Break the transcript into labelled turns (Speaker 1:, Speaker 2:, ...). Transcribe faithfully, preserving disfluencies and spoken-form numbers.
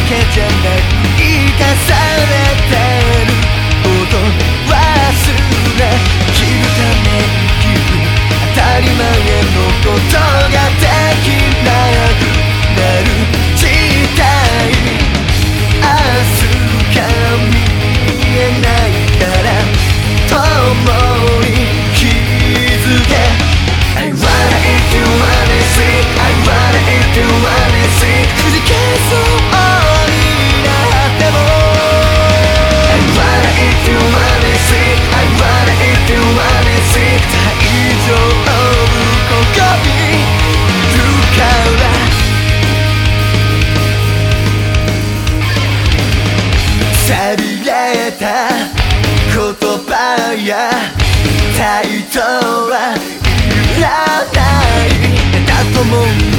Speaker 1: けじゃない生かされてること忘れ切るために生きる当たり前のことができなくなる時代明日が見えないから共に気づけ I wanna eat you wanna see I wanna eat you wanna see くじけそうになっても I wanna eat you wanna see I wanna eat you wanna see 大丈夫ここにいるから錆びれた言葉や態度はいらないだと思う